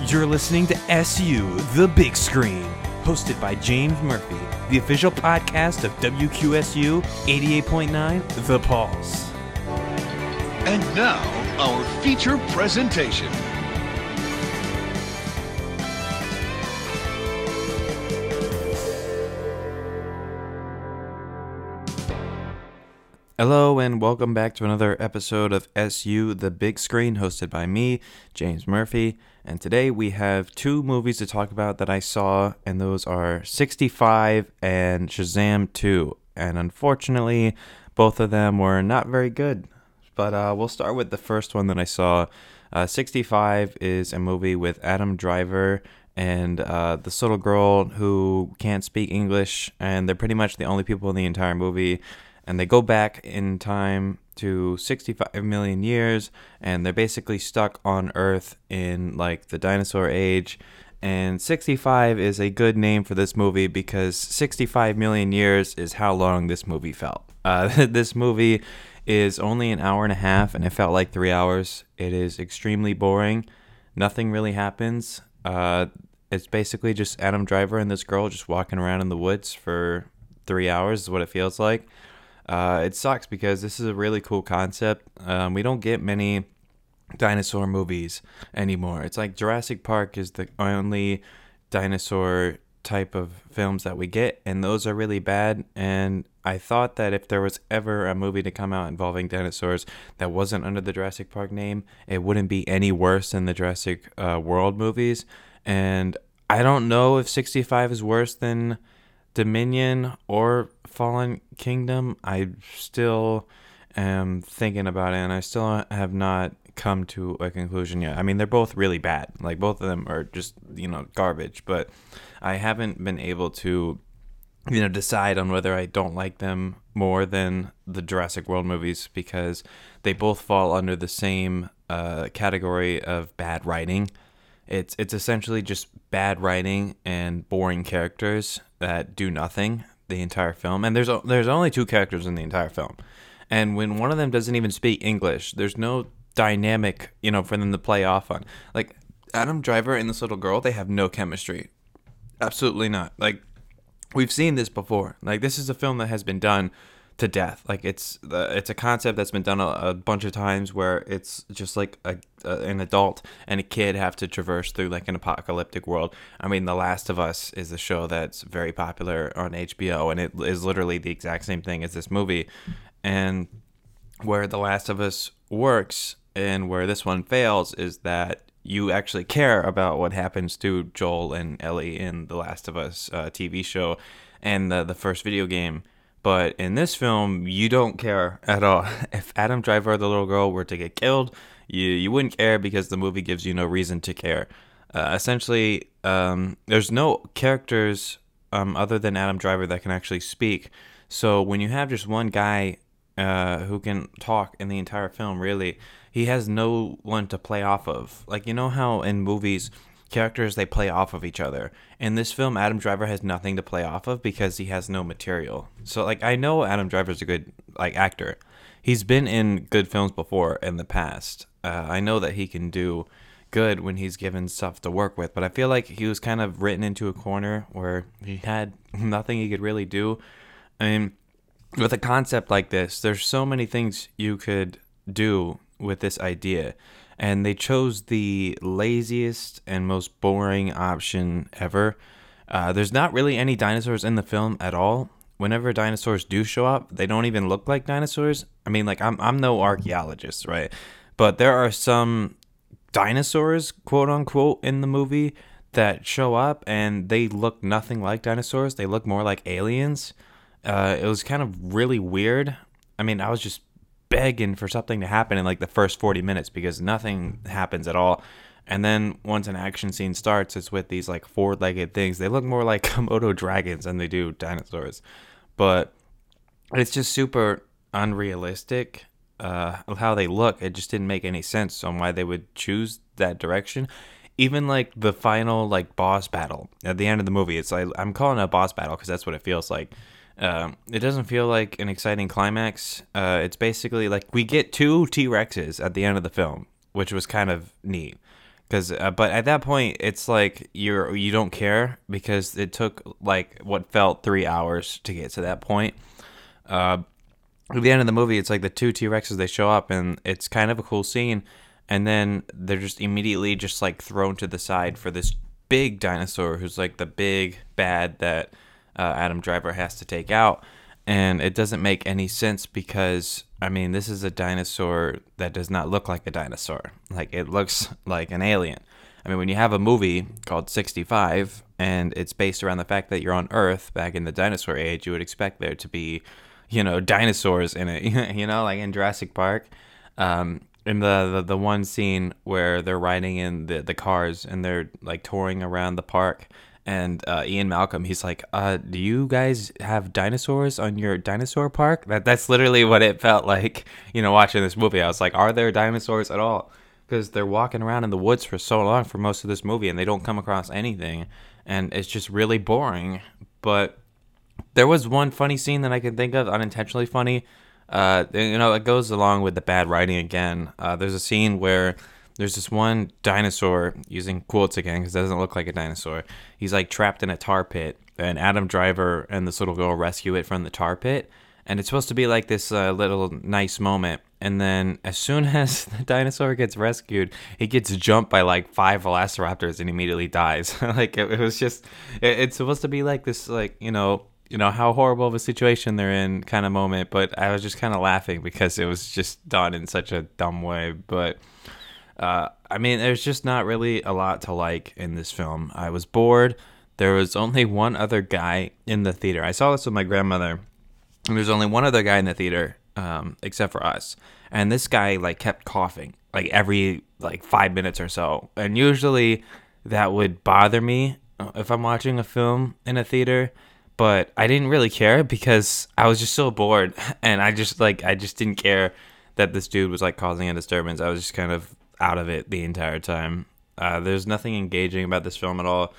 You're listening to SU, The Big Screen, hosted by James Murphy, the official podcast of WQSU 88.9 The Pulse. And now, our feature presentation. Hello and welcome back to another episode of SU, The Big Screen, hosted by me, James Murphy. And today we have two movies to talk about that I saw, and those are 65 and Shazam 2. And unfortunately, both of them were not very good. But we'll start with the first one that I saw. 65 is a movie with Adam Driver and this little girl who can't speak English, and they're pretty much the only people in the entire movie. And they go back in time to 65 million years, and they're basically stuck on Earth in like the dinosaur age. And 65 is a good name for this movie because 65 million years is how long this movie felt. This movie is only an hour and a half, and it felt like 3 hours. It is extremely boring. Nothing really happens. It's basically just Adam Driver and this girl just walking around in the woods for 3 hours is what it feels like. It sucks because this is a really cool concept. We don't get many dinosaur movies anymore. It's like Jurassic Park is the only dinosaur type of films that we get, and those are really bad. And I thought that if there was ever a movie to come out involving dinosaurs that wasn't under the Jurassic Park name, it wouldn't be any worse than the Jurassic World movies. And I don't know if 65 is worse than Dominion or Fallen Kingdom. I still am thinking about it, and I still have not come to a conclusion yet. I mean, they're both really bad. Like, both of them are just, garbage, but I haven't been able to, decide on whether I don't like them more than the Jurassic World movies because they both fall under the same category of bad writing. It's essentially just bad writing and boring characters that do nothing the entire film. And there's only two characters in the entire film. And when one of them doesn't even speak English, there's no dynamic, for them to play off on. Like, Adam Driver and this little girl, they have no chemistry. Absolutely not. Like, we've seen this before. Like, this is a film that has been done to death. Like, it's a concept that's been done a bunch of times where it's just like an adult and a kid have to traverse through like an apocalyptic world. I mean, The Last of Us is a show that's very popular on HBO, and it is literally the exact same thing as this movie. And where The Last of Us works and where this one fails is that you actually care about what happens to Joel and Ellie in The Last of Us TV show and the first video game. But in this film, you don't care at all. If Adam Driver or the little girl were to get killed, you wouldn't care because the movie gives you no reason to care. Essentially, there's no characters other than Adam Driver that can actually speak. So when you have just one guy who can talk in the entire film, really, he has no one to play off of. Like, you know how in movies characters, they play off of each other. In this film, Adam Driver has nothing to play off of because he has no material. So, like, I know Adam Driver's a good, actor. He's been in good films before in the past. I know that he can do good when he's given stuff to work with, but I feel like he was kind of written into a corner where he had nothing he could really do. I mean, with a concept like this, there's so many things you could do with this idea. And they chose the laziest and most boring option ever. There's not really any dinosaurs in the film at all. Whenever dinosaurs do show up, they don't even look like dinosaurs. I mean, like, I'm no archaeologist, right? But there are some dinosaurs, quote unquote, in the movie that show up, and they look nothing like dinosaurs. They look more like aliens. It was kind of really weird. I mean, I was just begging for something to happen in like the first 40 minutes because nothing happens at all. And then once an action scene starts, it's with these like four-legged things. They look more like Komodo dragons than they do dinosaurs. But it's just super unrealistic of how they look. It just didn't make any sense on why they would choose that direction. Even like the final like boss battle at the end of the movie, it's like, I'm calling it a boss battle because that's what it feels like. It doesn't feel like an exciting climax. It's basically like we get two T-Rexes at the end of the film, which was kind of neat. Because, but at that point, it's like you don't care because it took like what felt 3 hours to get to that point. Uh, at the end of the movie, it's like the two T-Rexes, they show up, and it's kind of a cool scene. And then they're just immediately just like thrown to the side for this big dinosaur who's like the big bad that Adam Driver has to take out. And it doesn't make any sense because, I mean, this is a dinosaur that does not look like a dinosaur. Like, it looks like an alien. I mean, when you have a movie called 65 and it's based around the fact that you're on Earth back in the dinosaur age, you would expect there to be, dinosaurs in it, like in Jurassic Park. In the one scene where they're riding in the cars and they're like touring around the park, and Ian Malcolm, he's like, do you guys have dinosaurs on your dinosaur park? That's literally what it felt like, watching this movie. I was like, are there dinosaurs at all? Because they're walking around in the woods for so long for most of this movie and they don't come across anything. And it's just really boring. But there was one funny scene that I can think of, unintentionally funny. It goes along with the bad writing again. There's a scene where there's this one dinosaur, using quotes again because it doesn't look like a dinosaur. He's like trapped in a tar pit, and Adam Driver and this little girl rescue it from the tar pit. And it's supposed to be like this little nice moment. And then as soon as the dinosaur gets rescued, he gets jumped by like 5 velociraptors and immediately dies. Like it was just, it's supposed to be like this, like, how horrible of a situation they're in kind of moment. But I was just kind of laughing because it was just done in such a dumb way. But I mean, there's just not really a lot to like in this film. I was bored. There was only one other guy in the theater. I saw this with my grandmother. And there's only one other guy in the theater, except for us. And this guy like kept coughing like every like 5 minutes or so. And usually that would bother me if I'm watching a film in a theater. But I didn't really care because I was just so bored, and I just didn't care that this dude was like causing a disturbance. I was just kind of out of it the entire time. There's nothing engaging about this film at all.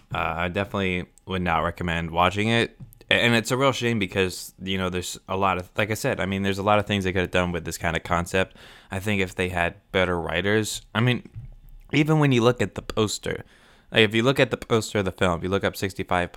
I definitely would not recommend watching it. And it's a real shame because, there's a lot of, like I said, I mean, there's a lot of things they could have done with this kind of concept. I think if they had better writers, I mean, even when you look at the poster, like if you look at the poster of the film, if you look up 65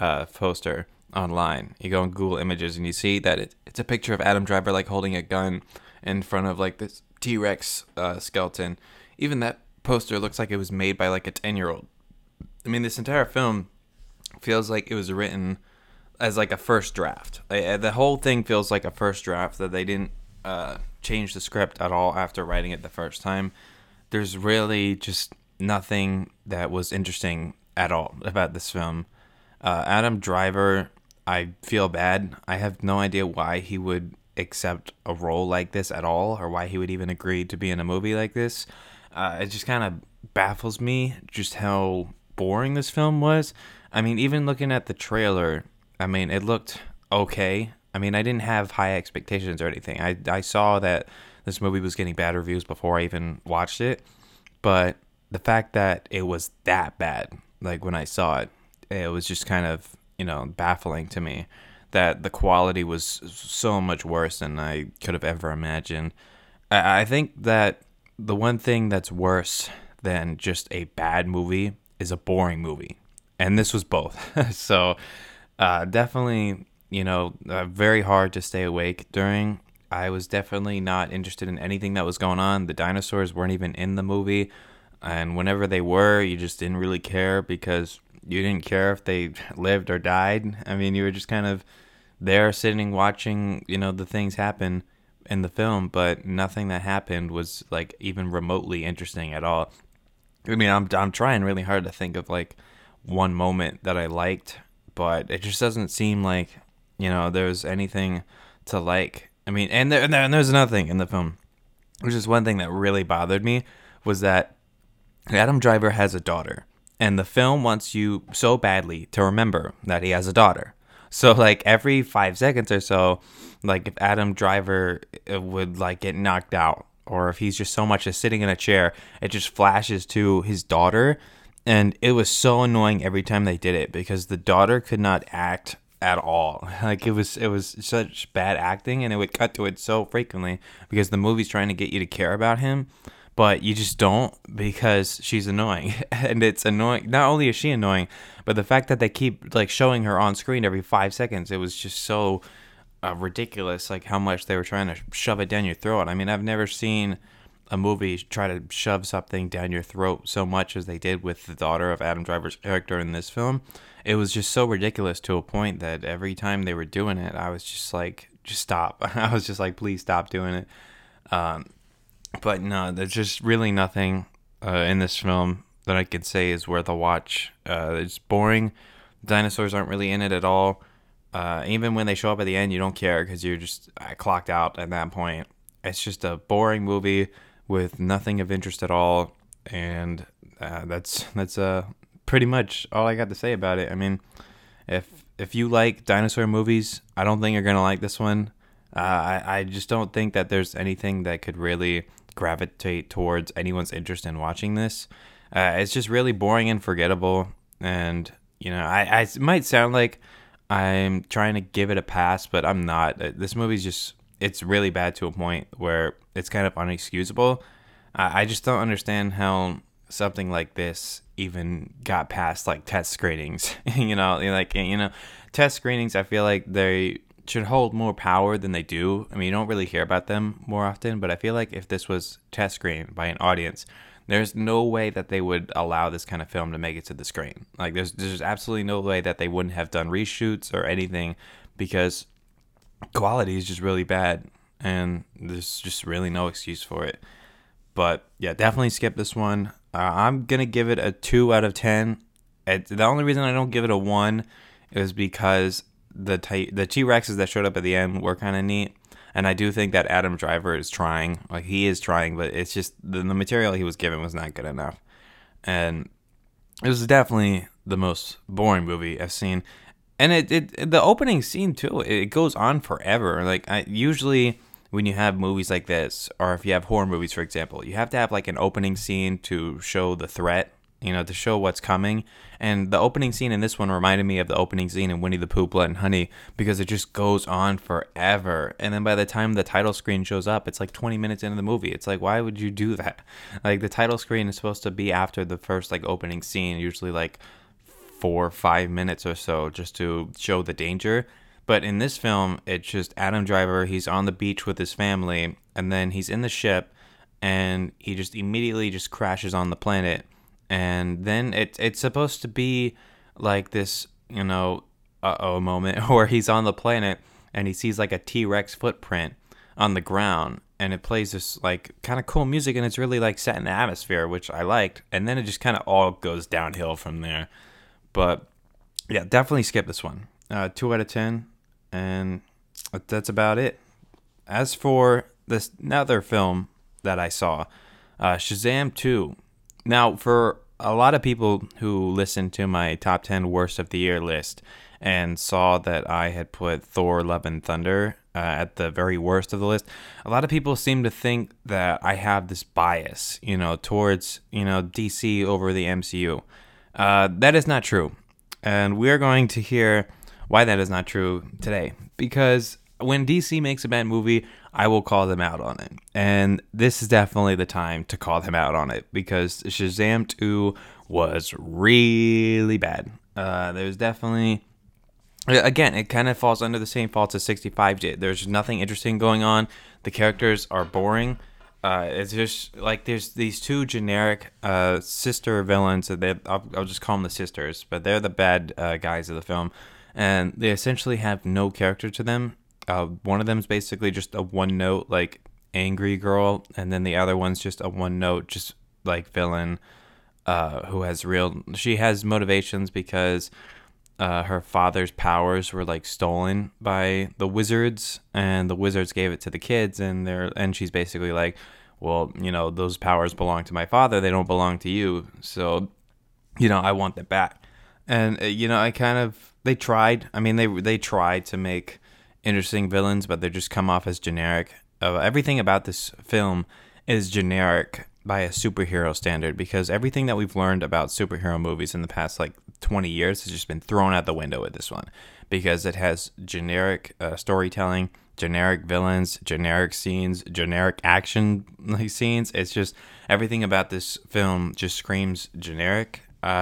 poster online, you go on Google Images and you see that it's a picture of Adam Driver like holding a gun in front of like this T-Rex skeleton. Even that poster looks like it was made by like a 10-year-old. I mean, this entire film feels like it was written as like a first draft. The whole thing feels like a first draft, that they didn't change the script at all after writing it the first time. There's really just nothing that was interesting at all about this film. Adam Driver, I feel bad. I have no idea why he would accept a role like this at all, or why he would even agree to be in a movie like this. It just kind of baffles me just how boring this film was. I mean, even looking at the trailer, I mean, it looked okay. I mean, I didn't have high expectations or anything. I saw that this movie was getting bad reviews before I even watched it. But the fact that it was that bad, like when I saw it, it was just kind of, baffling to me that the quality was so much worse than I could have ever imagined. I think that the one thing that's worse than just a bad movie is a boring movie. And this was both. So definitely, very hard to stay awake during. I was definitely not interested in anything that was going on. The dinosaurs weren't even in the movie. And whenever they were, you just didn't really care because you didn't care if they lived or died. I mean, you were just kind of there sitting watching, the things happen in the film, but nothing that happened was like even remotely interesting at all. I mean, I'm trying really hard to think of like one moment that I liked, but it just doesn't seem like, there's anything to like. I mean, and there's another thing in the film, which is one thing that really bothered me, was that Adam Driver has a daughter, and the film wants you so badly to remember that he has a daughter. So, like, every 5 seconds or so, like, if Adam Driver would, like, get knocked out, or if he's just so much as sitting in a chair, it just flashes to his daughter. And it was so annoying every time they did it, because the daughter could not act at all. Like, it was such bad acting, and it would cut to it so frequently, because the movie's trying to get you to care about him. but you just don't because she's annoying. And it's annoying. Not only is she annoying, but the fact that they keep like showing her on screen every 5 seconds, it was just so ridiculous, like how much they were trying to shove it down your throat. I mean, I've never seen a movie try to shove something down your throat so much as they did with the daughter of Adam Driver's character in this film. It was just so ridiculous to a point that every time they were doing it, I was just like, just stop. I was just like, please stop doing it. But no, there's just really nothing in this film that I could say is worth a watch. It's boring. Dinosaurs aren't really in it at all. Even when they show up at the end, you don't care because you're just clocked out at that point. It's just a boring movie with nothing of interest at all, and that's pretty much all I got to say about it. I mean, if you like dinosaur movies, I don't think you're gonna like this one. I just don't think that there's anything that could really gravitate towards anyone's interest in watching this. It's just really boring and forgettable, and I it might sound like I'm trying to give it a pass, but I'm not. This movie's just, it's really bad to a point where it's kind of unexcusable. I just don't understand how something like this even got past like test screenings. Test screenings, I feel like they should hold more power than they do. I mean, you don't really hear about them more often, but I feel like if this was test screened by an audience, there's no way that they would allow this kind of film to make it to the screen. Like, there's absolutely no way that they wouldn't have done reshoots or anything, because quality is just really bad, and there's just really no excuse for it. But yeah, definitely skip this one. I'm gonna give it a 2 out of 10. The only reason I don't give it a 1 is because the T-Rexes that showed up at the end were kind of neat. And I do think that Adam Driver is trying. Like, he is trying, but it's just the material he was given was not good enough. And it was definitely the most boring movie I've seen. And the opening scene, too, it goes on forever. Like, usually when you have movies like this, or if you have horror movies, for example, you have to have, like, an opening scene to show the threat, to show what's coming. And the opening scene in this one reminded me of the opening scene in Winnie the Pooh, Blood and Honey, because it just goes on forever. And then by the time the title screen shows up, it's like 20 minutes into the movie. It's like, why would you do that? Like, the title screen is supposed to be after the first, like, opening scene, usually like 4 or 5 minutes or so, just to show the danger. But in this film, it's just Adam Driver, he's on the beach with his family, and then he's in the ship, and he just immediately just crashes on the planet. And then it's supposed to be like this, moment where he's on the planet and he sees like a T-Rex footprint on the ground, and it plays this like kind of cool music, and it's really like set in the atmosphere, which I liked. And then it just kind of all goes downhill from there. But yeah, definitely skip this one. 2 out of 10, and that's about it. As for this another film that I saw, Shazam 2. Now, for a lot of people who listened to my top 10 worst of the year list and saw that I had put Thor: Love and Thunder at the very worst of the list, a lot of people seem to think that I have this bias, towards, DC over the MCU. That is not true. And we're going to hear why that is not true today. Because when DC makes a bad movie, I will call them out on it. And this is definitely the time to call them out on it, because Shazam 2 was really bad. There's definitely, again, it kind of falls under the same faults as 65 did. There's nothing interesting going on. The characters are boring. It's just like there's these two generic sister villains. I'll just call them the sisters, but they're the bad guys of the film. And they essentially have no character to them. One of them is basically just a one-note, like, angry girl, and then the other one's just a one-note, just, like, villain she has motivations because her father's powers were, like, stolen by the wizards, and the wizards gave it to the kids, and she's basically like, well, those powers belong to my father, they don't belong to you, so, I want them back. And, they tried, they tried to make interesting villains, but they just come off as generic. Everything about this film is generic by a superhero standard, because everything that we've learned about superhero movies in the past like 20 years has just been thrown out the window with this one, because it has generic storytelling. generic villains, generic scenes, generic action scenes. It's just everything about this film just screams generic.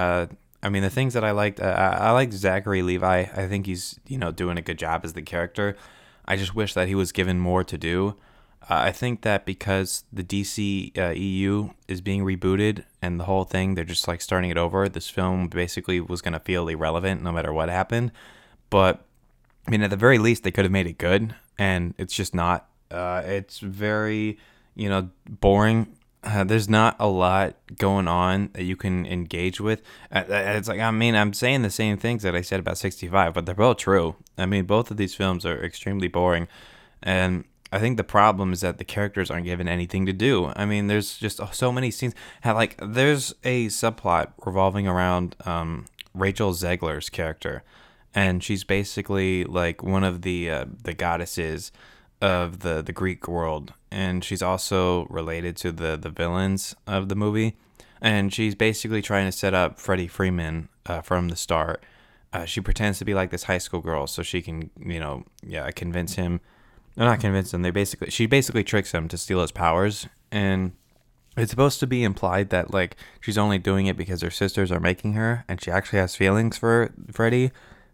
I mean, the things that I liked, I liked Zachary Levi. I think he's, doing a good job as the character. I just wish that he was given more to do. I think that because the DC EU is being rebooted and the whole thing, they're just like starting it over. This film basically was going to feel irrelevant no matter what happened. But I mean, at the very least, they could have made it good, and it's just not. It's very, boring. There's not a lot going on that you can engage with. It's like, I mean, I'm saying the same things that I said about 65, but they're both true. I mean, both of these films are extremely boring, and I think the problem is that the characters aren't given anything to do. I mean, there's just so many scenes. There's a subplot revolving around Rachel Zegler's character, and she's basically like one of the goddesses of the Greek world, and she's also related to the villains of the movie, and she's basically trying to set up Freddie Freeman from the start. She pretends to be like this high school girl so she can, convince him. No, not convince him. She basically tricks him to steal his powers, and it's supposed to be implied that like she's only doing it because her sisters are making her, and she actually has feelings for Freddie.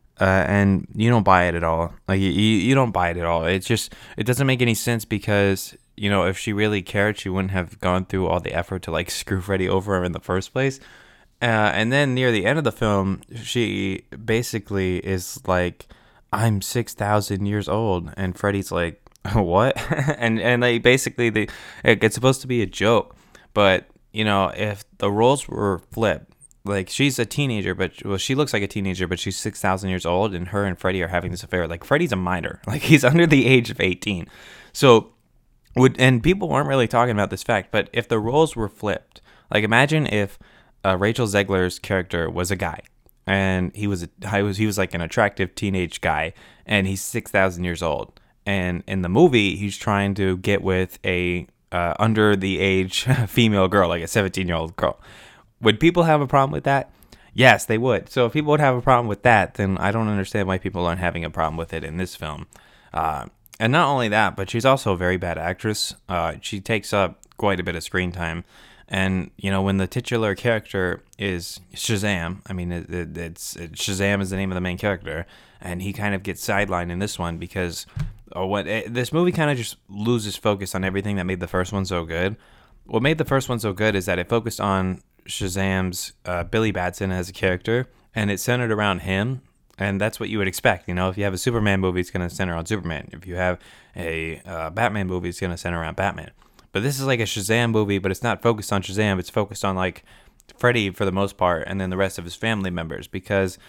And you don't buy it at all. Like you don't buy it at all. It doesn't make any sense because if she really cared, she wouldn't have gone through all the effort to like screw Freddie over in the first place. And then near the end of the film, she basically is like, "I'm 6,000 years old," and Freddie's like, "What?" and like basically it's supposed to be a joke, but if the roles were flipped. Like, she's a teenager, she looks like a teenager, but she's 6,000 years old, and her and Freddie are having this affair. Like, Freddie's a minor. Like, he's under the age of 18. So, and people weren't really talking about this fact, but if the roles were flipped, like, imagine if Rachel Zegler's character was a guy, and he was like an attractive teenage guy, and he's 6,000 years old. And in the movie, he's trying to get with a under the age female girl, like a 17-year-old girl. Would people have a problem with that? Yes, they would. So if people would have a problem with that, then I don't understand why people aren't having a problem with it in this film. And not only that, but she's also a very bad actress. She takes up quite a bit of screen time. And, when the titular character is Shazam, I mean, Shazam is the name of the main character, and he kind of gets sidelined in this one because this movie kind of just loses focus on everything that made the first one so good. What made the first one so good is that it focused on Shazam's Billy Batson as a character, and it centered around him, and that's what you would expect. If you have a Superman movie, it's going to center on Superman. If you have a Batman movie, it's going to center around Batman. But this is like a Shazam movie, but it's not focused on Shazam. It's focused on like Freddy for the most part, and then the rest of his family members, because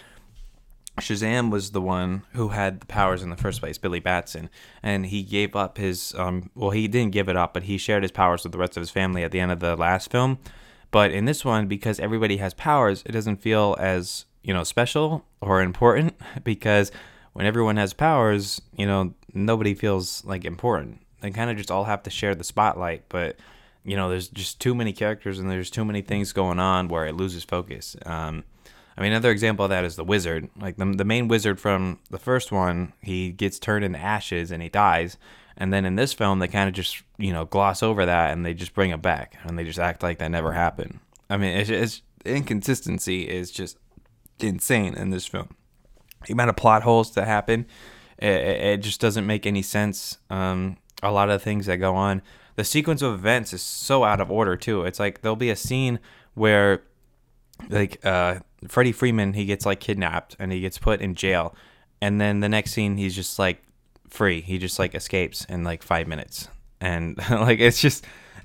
Shazam was the one who had the powers in the first place, Billy Batson, and he gave up his he didn't give it up, but he shared his powers with the rest of his family at the end of the last film. But in this one, because everybody has powers, it doesn't feel as, special or important, because when everyone has powers, nobody feels like important. They kind of just all have to share the spotlight, but there's just too many characters and there's too many things going on where it loses focus. Another example of that is the wizard. Like the main wizard from the first one, he gets turned into ashes and he dies. And then in this film, they kind of just, gloss over that and they just bring it back and they just act like that never happened. I mean, it's inconsistency is just insane in this film. The amount of plot holes that happen, it just doesn't make any sense. A lot of the things that go on, the sequence of events is so out of order too. It's like there'll be a scene where like Freddie Freeman, he gets like kidnapped and he gets put in jail, and then the next scene he's just like free. He just like escapes in like 5 minutes, and like it's just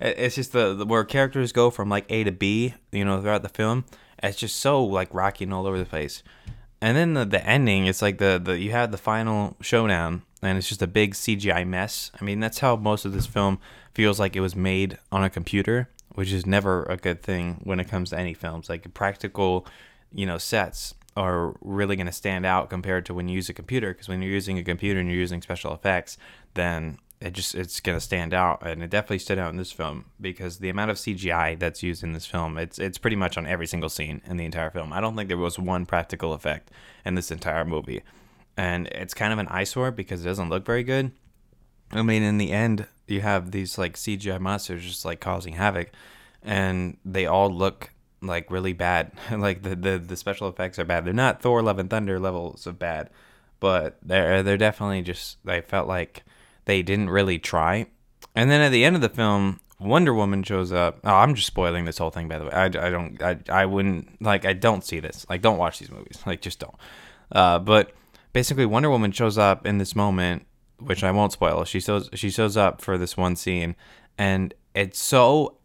the where characters go from like A to B, throughout the film. It's just so like rocking all over the place. And then the ending, it's like the you have the final showdown, and it's just a big CGI mess. I mean, that's how most of this film feels like it was made on a computer, which is never a good thing when it comes to any films. Like practical, sets are really going to stand out compared to when you use a computer, because when you're using a computer and you're using special effects, then it's going to stand out, and it definitely stood out in this film because the amount of CGI that's used in this film, it's pretty much on every single scene in the entire film. I don't think there was one practical effect in this entire movie, and it's kind of an eyesore because it doesn't look very good. I mean, in the end, you have these like CGI monsters just like causing havoc, and they all look like really bad. Like the special effects are bad. They're not Thor: Love and Thunder levels of bad, but they're definitely just. I felt like they didn't really try. And then at the end of the film, Wonder Woman shows up. Oh, I'm just spoiling this whole thing, by the way. I wouldn't like. I don't see this. Like, don't watch these movies. Like, just don't. But basically, Wonder Woman shows up in this moment, which I won't spoil. She shows up for this one scene, and it's so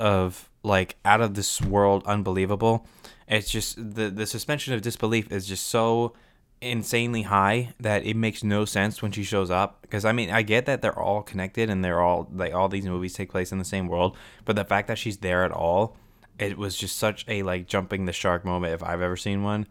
out of this world, unbelievable. It's just the suspension of disbelief is just so insanely high that it makes no sense when she shows up. Because I mean, I get that they're all connected and they're all like all these movies take place in the same world, but the fact that she's there at all, it was just such a like jumping the shark moment if I've ever seen one.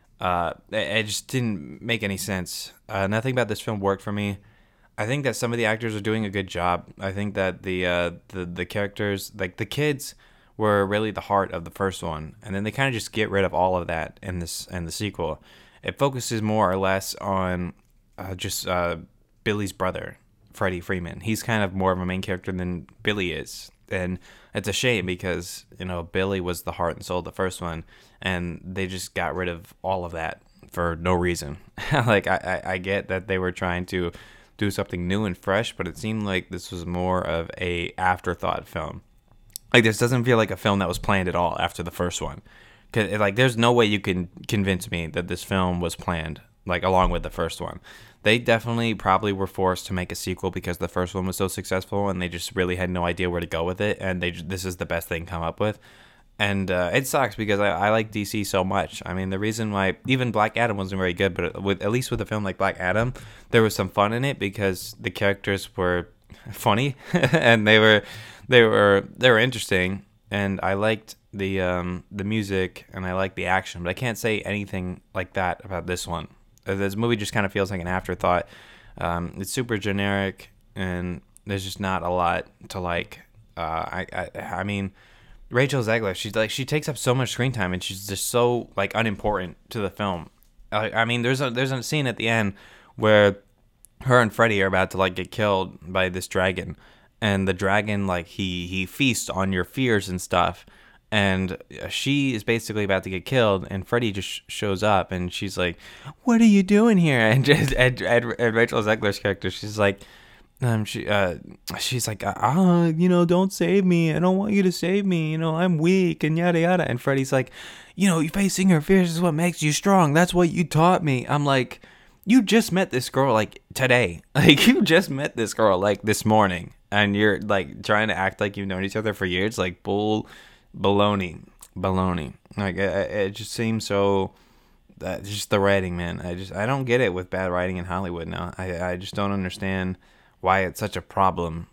It just didn't make any sense. Nothing about this film worked for me. I think that some of the actors are doing a good job. I think that the characters, like the kids, were really the heart of the first one, and then they kind of just get rid of all of that in the sequel. It focuses more or less on just Billy's brother, Freddie Freeman. He's kind of more of a main character than Billy is, and it's a shame because Billy was the heart and soul of the first one, and they just got rid of all of that for no reason. Like I get that they were trying to do something new and fresh, but it seemed like this was more of a afterthought film. Like this doesn't feel like a film that was planned at all after the first one. 'Cause, like there's no way you can convince me that this film was planned like along with the first one. They definitely probably were forced to make a sequel because the first one was so successful, and they just really had no idea where to go with it, and this is the best they can come up with. And it sucks because I like DC so much. I mean, the reason why even Black Adam wasn't very good, but at least with a film like Black Adam, there was some fun in it because the characters were funny and they were interesting, and I liked the music and I liked the action. But I can't say anything like that about this one. This movie just kind of feels like an afterthought. It's super generic, and there's just not a lot to like. I mean, Rachel Zegler, she takes up so much screen time, and she's just so like unimportant to the film. I mean, there's a scene at the end where her and Freddy are about to like get killed by this dragon, and the dragon like he feasts on your fears and stuff. And she is basically about to get killed, and Freddy just shows up, and she's like, "What are you doing here?" And Rachel Zegler's character, she's like, she's like, don't save me. I don't want you to save me. I'm weak and yada yada. And Freddy's like, facing your fears is what makes you strong. That's what you taught me. I'm like, you just met this girl like today. Like you just met this girl like this morning, and you're like trying to act like you've known each other for years. Like baloney. Like it just seems so. Just the writing, man. I don't get it with bad writing in Hollywood now. I just don't understand why it's such a problem.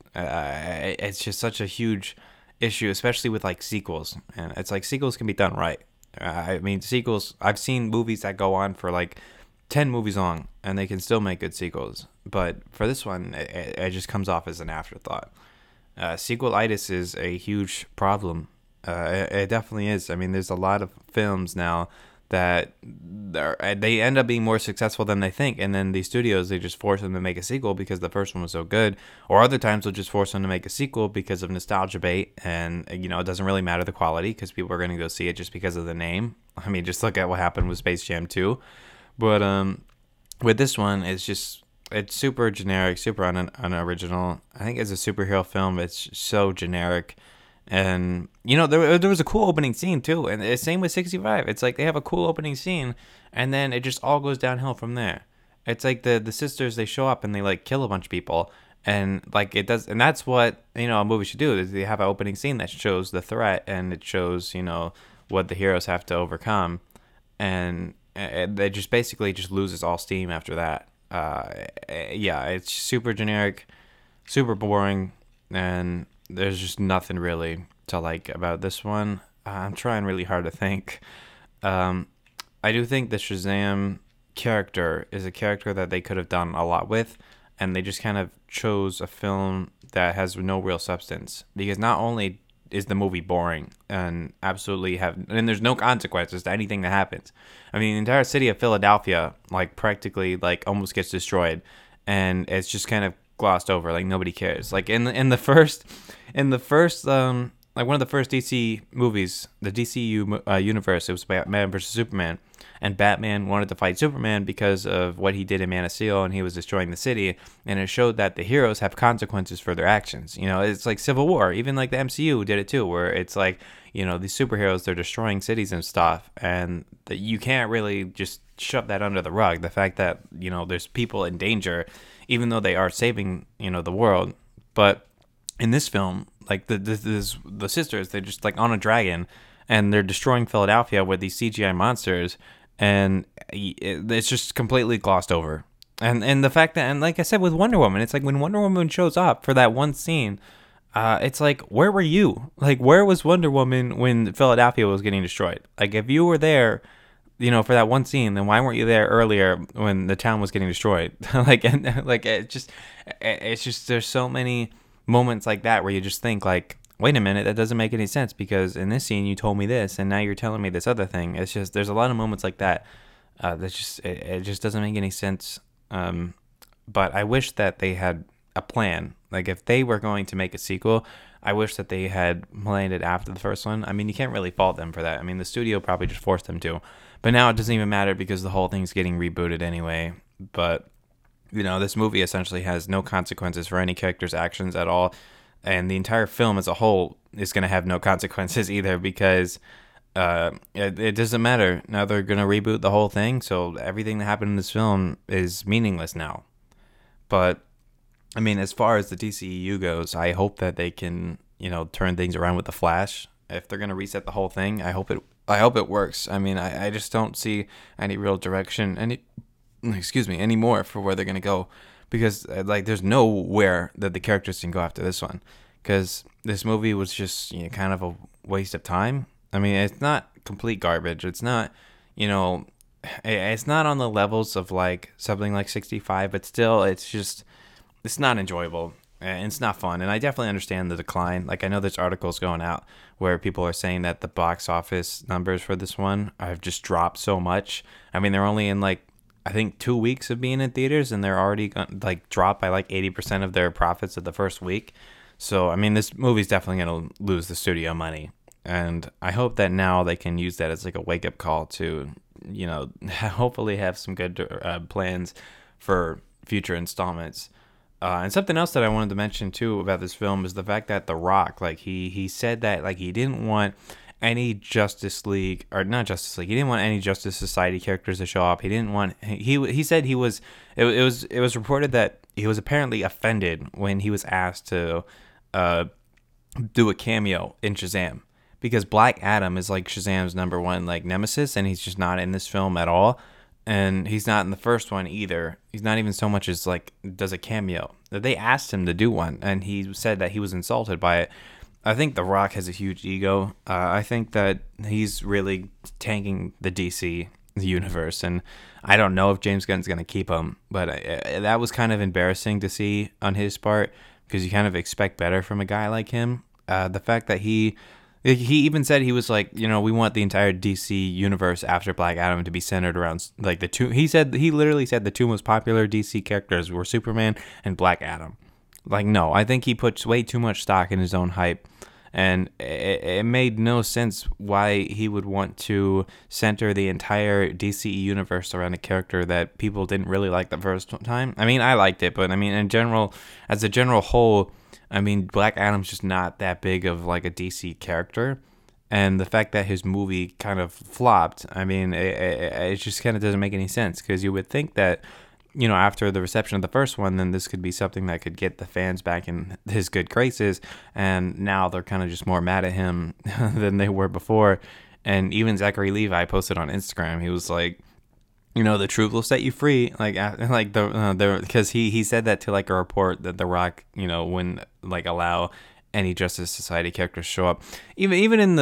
It's just such a huge issue, especially with like sequels. And it's like sequels can be done right. I mean, sequels. I've seen movies that go on for like 10 movies long, and they can still make good sequels. But for this one, it just comes off as an afterthought. Sequelitis is a huge problem. It definitely is. I mean, there's a lot of films now that they end up being more successful than they think, and then these studios, they just force them to make a sequel because the first one was so good, or other times they'll just force them to make a sequel because of nostalgia bait, and it doesn't really matter the quality because people are going to go see it just because of the name. I mean, just look at what happened with Space Jam 2. But with this one, it's super generic, super unoriginal. I think as a superhero film, it's so generic. And there was a cool opening scene too, and the same with 65. It's like they have a cool opening scene, and then it just all goes downhill from there. It's like the sisters, they show up and they like kill a bunch of people, and like it does, and that's what a movie should do, is they have an opening scene that shows the threat, and it shows what the heroes have to overcome, and it just basically just loses all steam after that. Yeah, it's super generic, super boring, and there's just nothing really to like about this one. I'm trying really hard to think. I do think the Shazam character is a character that they could have done a lot with, and they just kind of chose a film that has no real substance, because not only is the movie boring and and there's no consequences to anything that happens. I mean, the entire city of Philadelphia like practically like almost gets destroyed, and it's just kind of glossed over. Like nobody cares. Like in the first like one of the first DC movies, the DCU universe, it was Batman versus Superman, and Batman wanted to fight Superman because of what he did in Man of Steel, and he was destroying the city, and it showed that the heroes have consequences for their actions. You know, it's like Civil War, even like the MCU did it too, where it's like, you know, these superheroes, they're destroying cities and stuff, and that you can't really just shove that under the rug. The fact that, you know, there's people in danger, even though they are saving, you know, the world, but in this film, like the sisters, they're just like on a dragon, and they're destroying Philadelphia with these CGI monsters, and it's just completely glossed over. And the fact that, and like I said with Wonder Woman, it's like when Wonder Woman shows up for that one scene, it's like, where were you? Like, where was Wonder Woman when Philadelphia was getting destroyed? Like, if you were there, you know, for that one scene, then why weren't you there earlier when the town was getting destroyed? Like it's just there's so many moments like that where you just think like, wait a minute, that doesn't make any sense, because in this scene you told me this, and now you're telling me this other thing. It's just, there's a lot of moments like that that's just, it just doesn't make any sense. But I wish that they had a plan. Like if they were going to make a sequel, I wish that they had planned it after the first one. I mean, you can't really fault them for that. I mean, the studio probably just forced them to. But now it doesn't even matter because the whole thing's getting rebooted anyway. But, you know, this movie essentially has no consequences for any character's actions at all. And the entire film as a whole is going to have no consequences either, because it doesn't matter. Now they're going to reboot the whole thing. So everything that happened in this film is meaningless now. But, I mean, as far as the DCEU goes, I hope that they can, you know, turn things around with the Flash. If they're going to reset the whole thing, I hope it works. I mean, I just don't see any real direction, anymore for where they're going to go, because like there's nowhere that the characters can go after this one, because this movie was just, you know, kind of a waste of time. I mean, it's not complete garbage. It's not, you know, it's not on the levels of like something like 65, but still it's not enjoyable. And it's not fun, and I definitely understand the decline. Like, I know there's articles going out where people are saying that the box office numbers for this one have just dropped so much. I mean, they're only in, like, I think 2 weeks of being in theaters, and they're already, like, dropped by, like, 80% of their profits of the first week. So, I mean, this movie's definitely going to lose the studio money. And I hope that now they can use that as, like, a wake-up call to, you know, hopefully have some good plans for future installments. And something else that I wanted to mention too about this film is the fact that The Rock, like he said that like he didn't want any Justice League, or not Justice League, he didn't want any Justice Society characters to show up. He didn't want, he said he was, it was reported that he was apparently offended when he was asked to do a cameo in Shazam, because Black Adam is like Shazam's number one like nemesis, and he's just not in this film at all. And he's not in the first one either. He's not even so much as like does a cameo. They asked him to do one, and he said that he was insulted by it. I think The Rock has a huge ego. I think that he's really tanking the DC universe, and I don't know if James Gunn's going to keep him, but that was kind of embarrassing to see on his part, because you kind of expect better from a guy like him. The fact that he even said, he was like, you know, we want the entire DC universe after Black Adam to be centered around like the two. He literally said the two most popular DC characters were Superman and Black Adam. Like, no, I think he puts way too much stock in his own hype, and it made no sense why he would want to center the entire DC universe around a character that people didn't really like the first time. I mean, I liked it, but I mean, in general, as a general whole, I mean, Black Adam's just not that big of like a DC character, and the fact that his movie kind of flopped, I mean, it just kind of doesn't make any sense, because you would think that, you know, after the reception of the first one, then this could be something that could get the fans back in his good graces, and now they're kind of just more mad at him than they were before. And even Zachary Levi posted on Instagram, he was like, you know, the truth will set you free. Like because he said that to like a report that The Rock, you know, wouldn't like allow any Justice Society characters show up. Even in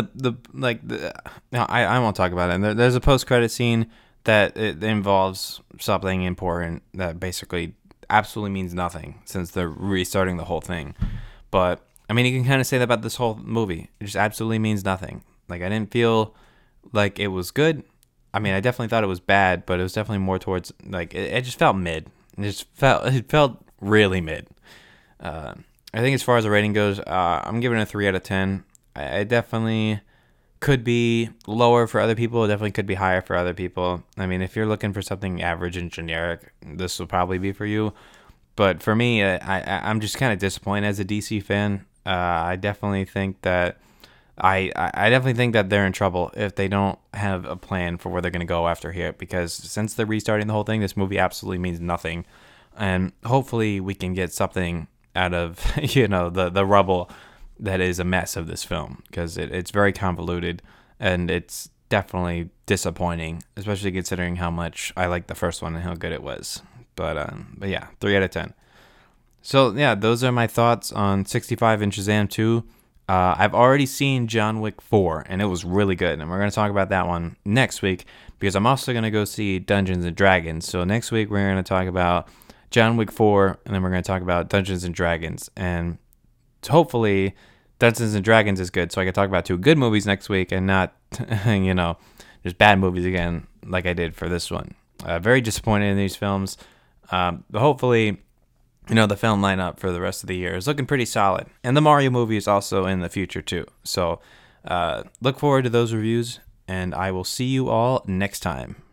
I won't talk about it. And there's a post-credit scene that it involves something important that basically absolutely means nothing, since they're restarting the whole thing. But I mean, you can kind of say that about this whole movie. It just absolutely means nothing. Like, I didn't feel like it was good. I mean, I definitely thought it was bad, but it was definitely more towards like it just felt mid. It felt really mid. I think as far as the rating goes, I'm giving it a 3 out of 10. I definitely could be lower for other people. It definitely could be higher for other people. I mean, if you're looking for something average and generic, this will probably be for you. But for me, I'm just kind of disappointed as a DC fan. I definitely think that I definitely think that they're in trouble if they don't have a plan for where they're going to go after here. Because since they're restarting the whole thing, this movie absolutely means nothing. And hopefully we can get something out of the rubble that is a mess of this film, because it's very convoluted and it's definitely disappointing, especially considering how much I liked the first one and how good it was. But yeah, 3 out of 10. So yeah, those are my thoughts on 65 and Shazam 2. I've already seen John Wick 4, and it was really good, and we're going to talk about that one next week, because I'm also going to go see Dungeons & Dragons. So next week, we're going to talk about John Wick 4, and then we're going to talk about Dungeons & Dragons, and hopefully Dungeons & Dragons is good, so I can talk about 2 good movies next week, and not, just bad movies again, like I did for this one. Very disappointed in these films. Hopefully, the film lineup for the rest of the year is looking pretty solid. And the Mario movie is also in the future, too. So look forward to those reviews, and I will see you all next time.